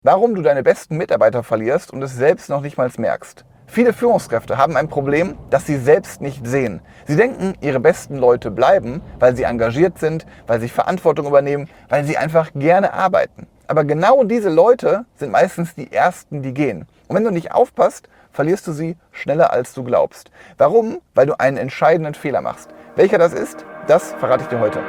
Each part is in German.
Warum du deine besten Mitarbeiter verlierst und es selbst noch nicht mal merkst. Viele Führungskräfte haben ein Problem, das sie selbst nicht sehen. Sie denken, ihre besten Leute bleiben, weil sie engagiert sind, weil sie Verantwortung übernehmen, weil sie einfach gerne arbeiten. Aber genau diese Leute sind meistens die Ersten, die gehen. Und wenn du nicht aufpasst, verlierst du sie schneller, als du glaubst. Warum? Weil du einen entscheidenden Fehler machst. Welcher das ist, das verrate ich dir heute.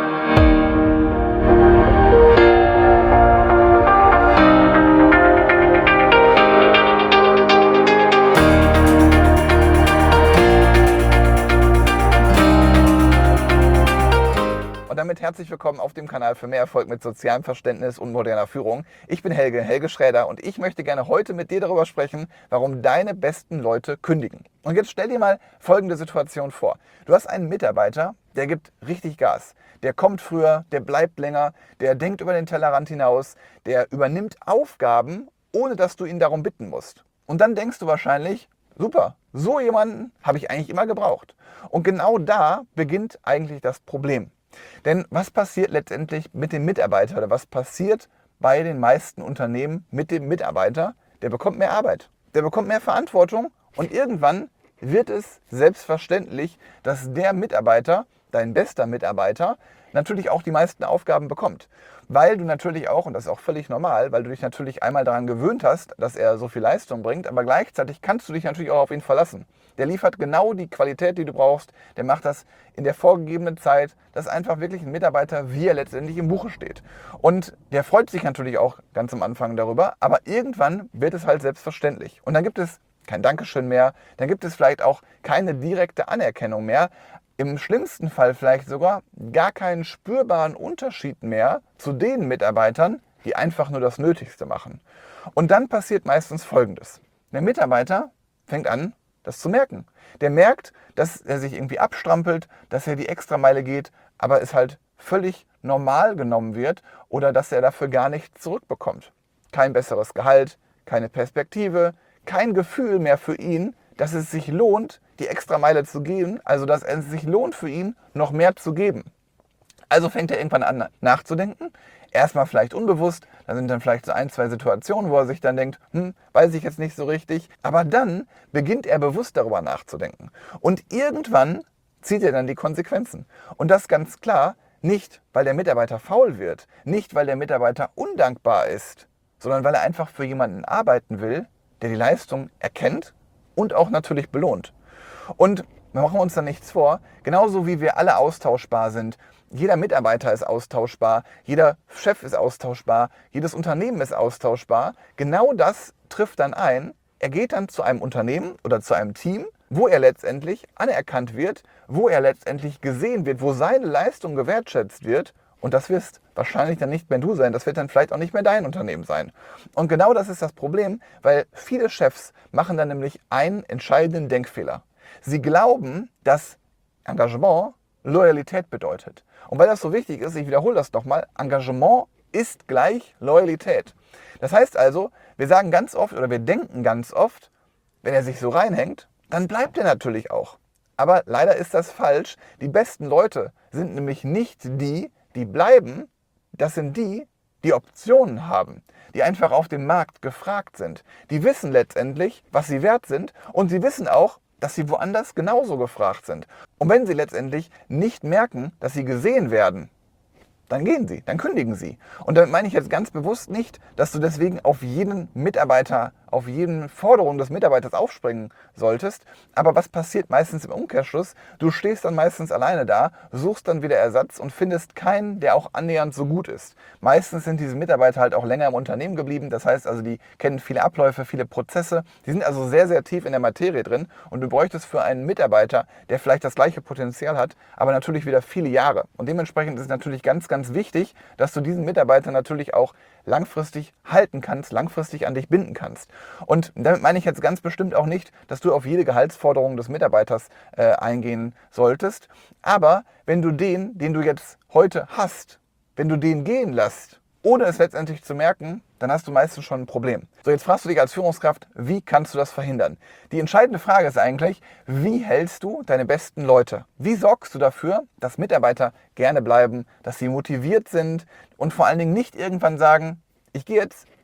Und damit herzlich willkommen auf dem Kanal für mehr Erfolg mit sozialem Verständnis und moderner Führung. Ich bin Helge Schräder und ich möchte gerne heute mit dir darüber sprechen, warum deine besten Leute kündigen. Und jetzt stell dir mal folgende Situation vor. Du hast einen Mitarbeiter, der gibt richtig Gas. Der kommt früher, der bleibt länger, der denkt über den Tellerrand hinaus, der übernimmt Aufgaben, ohne dass du ihn darum bitten musst. Und dann denkst du wahrscheinlich, super, so jemanden habe ich eigentlich immer gebraucht. Und genau da beginnt eigentlich das Problem. Denn was passiert letztendlich mit dem Mitarbeiter oder was passiert bei den meisten Unternehmen mit dem Mitarbeiter? Der bekommt mehr Arbeit, der bekommt mehr Verantwortung und irgendwann wird es selbstverständlich, dass der Mitarbeiter, dein bester Mitarbeiter, natürlich auch die meisten Aufgaben bekommt. Weil du natürlich auch, und das ist auch völlig normal, weil du dich natürlich einmal daran gewöhnt hast, dass er so viel Leistung bringt, aber gleichzeitig kannst du dich natürlich auch auf ihn verlassen. Der liefert genau die Qualität, die du brauchst, der macht das in der vorgegebenen Zeit. Das ist einfach wirklich ein Mitarbeiter, wie er letztendlich im Buche steht. Und der freut sich natürlich auch ganz am Anfang darüber, aber irgendwann wird es halt selbstverständlich. Und dann gibt es kein Dankeschön mehr, dann gibt es vielleicht auch keine direkte Anerkennung mehr. Im schlimmsten Fall vielleicht sogar gar keinen spürbaren Unterschied mehr zu den Mitarbeitern, die einfach nur das Nötigste machen. Und dann passiert meistens Folgendes. Der Mitarbeiter fängt an, das zu merken. Der merkt, dass er sich irgendwie abstrampelt, dass er die Extrameile geht, aber es halt völlig normal genommen wird oder dass er dafür gar nichts zurückbekommt. Kein besseres Gehalt, keine Perspektive, kein Gefühl mehr für ihn, dass es sich lohnt, die Extrameile zu gehen, also dass es sich lohnt für ihn, noch mehr zu geben. Also fängt er irgendwann an nachzudenken, erstmal vielleicht unbewusst, da sind dann vielleicht so ein, zwei Situationen, wo er sich dann denkt, weiß ich jetzt nicht so richtig, aber dann beginnt er bewusst darüber nachzudenken. Und irgendwann zieht er dann die Konsequenzen. Und das ganz klar, nicht weil der Mitarbeiter faul wird, nicht weil der Mitarbeiter undankbar ist, sondern weil er einfach für jemanden arbeiten will, der die Leistung erkennt und auch natürlich belohnt. Und wir machen uns da nichts vor, genauso wie wir alle austauschbar sind. Jeder Mitarbeiter ist austauschbar, jeder Chef ist austauschbar, jedes Unternehmen ist austauschbar. Genau das trifft dann ein. Er geht dann zu einem Unternehmen oder zu einem Team, wo er letztendlich anerkannt wird, wo er letztendlich gesehen wird, wo seine Leistung gewertschätzt wird. Und das wirst wahrscheinlich dann nicht mehr du sein, das wird dann vielleicht auch nicht mehr dein Unternehmen sein. Und genau das ist das Problem, weil viele Chefs machen dann nämlich einen entscheidenden Denkfehler. Sie glauben, dass Engagement Loyalität bedeutet. Und weil das so wichtig ist, ich wiederhole das nochmal, Engagement ist gleich Loyalität. Das heißt also, wir sagen ganz oft oder wir denken ganz oft, wenn er sich so reinhängt, dann bleibt er natürlich auch. Aber leider ist das falsch. Die besten Leute sind nämlich nicht die, die bleiben, das sind die, die Optionen haben, die einfach auf dem Markt gefragt sind. Die wissen letztendlich, was sie wert sind und sie wissen auch, dass sie woanders genauso gefragt sind. Und wenn sie letztendlich nicht merken, dass sie gesehen werden, dann gehen sie, dann kündigen sie. Und damit meine ich jetzt ganz bewusst nicht, dass du deswegen auf jeden Mitarbeiter, auf jeden Forderung des Mitarbeiters aufspringen solltest. Aber was passiert meistens im Umkehrschluss? Du stehst dann meistens alleine da, suchst dann wieder Ersatz und findest keinen, der auch annähernd so gut ist. Meistens sind diese Mitarbeiter halt auch länger im Unternehmen geblieben. Das heißt also, die kennen viele Abläufe, viele Prozesse. Die sind also sehr, sehr tief in der Materie drin. Und du bräuchtest für einen Mitarbeiter, der vielleicht das gleiche Potenzial hat, aber natürlich wieder viele Jahre. Und dementsprechend ist es natürlich ganz wichtig, dass du diesen Mitarbeiter natürlich auch langfristig halten kannst, langfristig an dich binden kannst. Und damit meine ich jetzt ganz bestimmt auch nicht, dass du auf jede Gehaltsforderung des Mitarbeiters eingehen solltest. Aber wenn du den du jetzt heute hast, wenn du den gehen lässt, ohne es letztendlich zu merken, dann hast du meistens schon ein Problem. So, jetzt fragst du dich als Führungskraft, wie kannst du das verhindern? Die entscheidende Frage ist eigentlich, wie hältst du deine besten Leute? Wie sorgst du dafür, dass Mitarbeiter gerne bleiben, dass sie motiviert sind und vor allen Dingen nicht irgendwann sagen, ich gehe jetzt,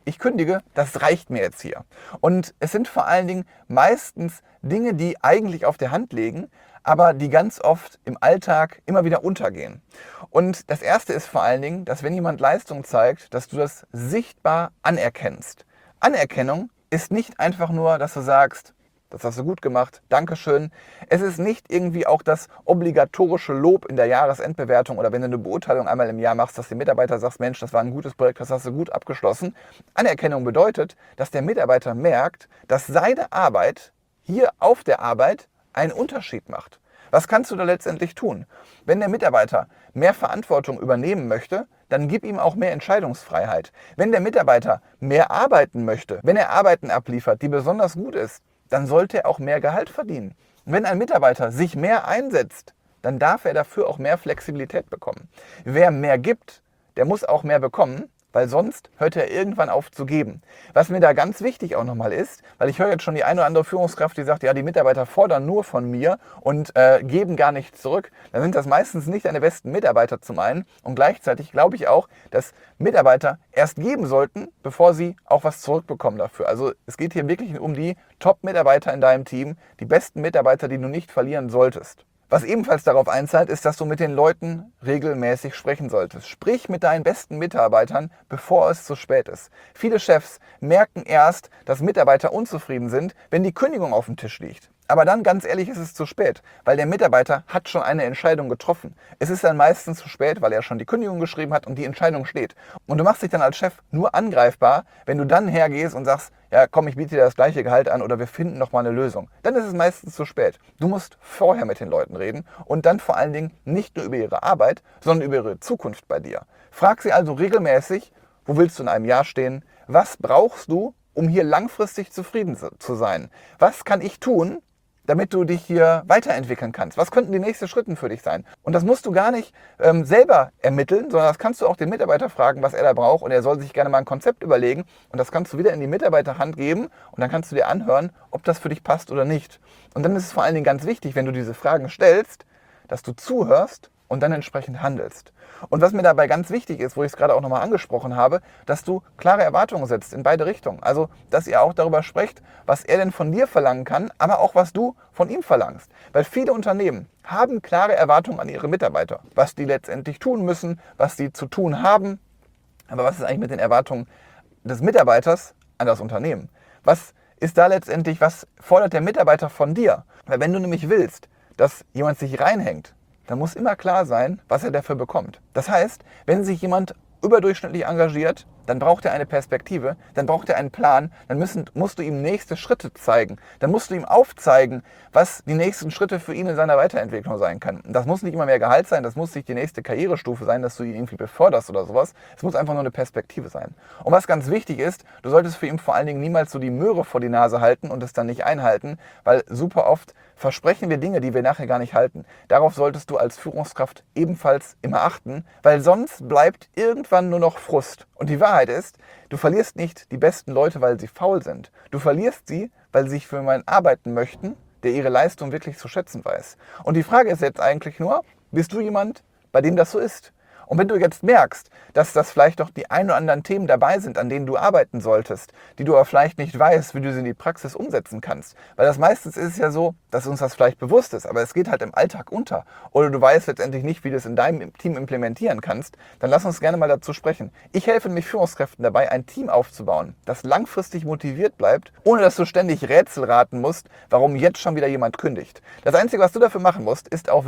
ich kündige, das reicht mir jetzt hier. Und es sind vor allen Dingen meistens Dinge, die eigentlich auf der Hand liegen, aber die ganz oft im Alltag immer wieder untergehen. Und das Erste ist vor allen Dingen, dass wenn jemand Leistung zeigt, dass du das sichtbar anerkennst. Anerkennung ist nicht einfach nur, dass du sagst, das hast du gut gemacht, Dankeschön. Es ist nicht irgendwie auch das obligatorische Lob in der Jahresendbewertung oder wenn du eine Beurteilung einmal im Jahr machst, dass der Mitarbeiter sagt, Mensch, das war ein gutes Projekt, das hast du gut abgeschlossen. Anerkennung bedeutet, dass der Mitarbeiter merkt, dass seine Arbeit hier auf der Arbeit einen Unterschied macht. Was kannst du da letztendlich tun? Wenn der Mitarbeiter mehr Verantwortung übernehmen möchte, dann gib ihm auch mehr Entscheidungsfreiheit. Wenn der Mitarbeiter mehr arbeiten möchte, wenn er Arbeiten abliefert, die besonders gut ist, dann sollte er auch mehr Gehalt verdienen. Und wenn ein Mitarbeiter sich mehr einsetzt, dann darf er dafür auch mehr Flexibilität bekommen. Wer mehr gibt, der muss auch mehr bekommen, weil sonst hört er irgendwann auf zu geben. Was mir da ganz wichtig auch nochmal ist, weil ich höre jetzt schon die eine oder andere Führungskraft, die sagt, ja, die Mitarbeiter fordern nur von mir und geben gar nichts zurück. Dann sind das meistens nicht deine besten Mitarbeiter zum einen. Und gleichzeitig glaube ich auch, dass Mitarbeiter erst geben sollten, bevor sie auch was zurückbekommen dafür. Also es geht hier wirklich um die Top-Mitarbeiter in deinem Team, die besten Mitarbeiter, die du nicht verlieren solltest. Was ebenfalls darauf einzahlt, ist, dass du mit den Leuten regelmäßig sprechen solltest. Sprich mit deinen besten Mitarbeitern, bevor es zu spät ist. Viele Chefs merken erst, dass Mitarbeiter unzufrieden sind, wenn die Kündigung auf dem Tisch liegt. Aber dann, ganz ehrlich, ist es zu spät, weil der Mitarbeiter hat schon eine Entscheidung getroffen. Es ist dann meistens zu spät, weil er schon die Kündigung geschrieben hat und die Entscheidung steht. Und du machst dich dann als Chef nur angreifbar, wenn du dann hergehst und sagst, ja komm, ich biete dir das gleiche Gehalt an oder wir finden noch mal eine Lösung. Dann ist es meistens zu spät. Du musst vorher mit den Leuten reden und dann vor allen Dingen nicht nur über ihre Arbeit, sondern über ihre Zukunft bei dir. Frag sie also regelmäßig, wo willst du in einem Jahr stehen? Was brauchst du, um hier langfristig zufrieden zu sein? Was kann ich tun, damit du dich hier weiterentwickeln kannst? Was könnten die nächsten Schritte für dich sein? Und das musst du gar nicht selber ermitteln, sondern das kannst du auch den Mitarbeiter fragen, was er da braucht und er soll sich gerne mal ein Konzept überlegen und das kannst du wieder in die Mitarbeiterhand geben und dann kannst du dir anhören, ob das für dich passt oder nicht. Und dann ist es vor allen Dingen ganz wichtig, wenn du diese Fragen stellst, dass du zuhörst und dann entsprechend handelst. Und was mir dabei ganz wichtig ist, wo ich es gerade auch nochmal angesprochen habe, dass du klare Erwartungen setzt in beide Richtungen. Also, dass ihr auch darüber sprecht, was er denn von dir verlangen kann, aber auch was du von ihm verlangst. Weil viele Unternehmen haben klare Erwartungen an ihre Mitarbeiter, was die letztendlich tun müssen, was sie zu tun haben. Aber was ist eigentlich mit den Erwartungen des Mitarbeiters an das Unternehmen? Was ist da letztendlich, was fordert der Mitarbeiter von dir? Weil wenn du nämlich willst, dass jemand sich reinhängt, dann muss immer klar sein, was er dafür bekommt. Das heißt, wenn sich jemand überdurchschnittlich engagiert, dann braucht er eine Perspektive, dann braucht er einen Plan, dann musst du ihm nächste Schritte zeigen. Dann musst du ihm aufzeigen, was die nächsten Schritte für ihn in seiner Weiterentwicklung sein können. Das muss nicht immer mehr Gehalt sein, das muss nicht die nächste Karrierestufe sein, dass du ihn irgendwie beförderst oder sowas. Es muss einfach nur eine Perspektive sein. Und was ganz wichtig ist, du solltest für ihn vor allen Dingen niemals so die Möhre vor die Nase halten und es dann nicht einhalten, weil super oft versprechen wir Dinge, die wir nachher gar nicht halten. Darauf solltest du als Führungskraft ebenfalls immer achten, weil sonst bleibt irgendwann nur noch Frust. Und die Wahrheit ist, du verlierst nicht die besten Leute, weil sie faul sind. Du verlierst sie, weil sie sich für jemanden arbeiten möchten, der ihre Leistung wirklich zu schätzen weiß. Und die Frage ist jetzt eigentlich nur, bist du jemand, bei dem das so ist? Und wenn du jetzt merkst, dass das vielleicht doch die ein oder anderen Themen dabei sind, an denen du arbeiten solltest, die du aber vielleicht nicht weißt, wie du sie in die Praxis umsetzen kannst, weil das meistens ist es ja so, dass uns das vielleicht bewusst ist, aber es geht halt im Alltag unter oder du weißt letztendlich nicht, wie du es in deinem Team implementieren kannst, dann lass uns gerne mal dazu sprechen. Ich helfe nämlich Führungskräften dabei, ein Team aufzubauen, das langfristig motiviert bleibt, ohne dass du ständig Rätsel raten musst, warum jetzt schon wieder jemand kündigt. Das Einzige, was du dafür machen musst, ist auf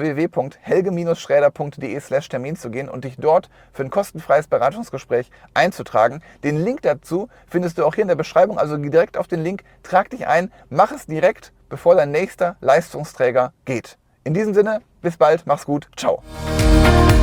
www.helge-schräder.de/Termin zu gehen und dich dort für ein kostenfreies Beratungsgespräch einzutragen. Den Link dazu findest du auch hier in der Beschreibung, also geh direkt auf den Link, trag dich ein, mach es direkt, bevor dein nächster Leistungsträger geht. In diesem Sinne, bis bald, mach's gut, ciao.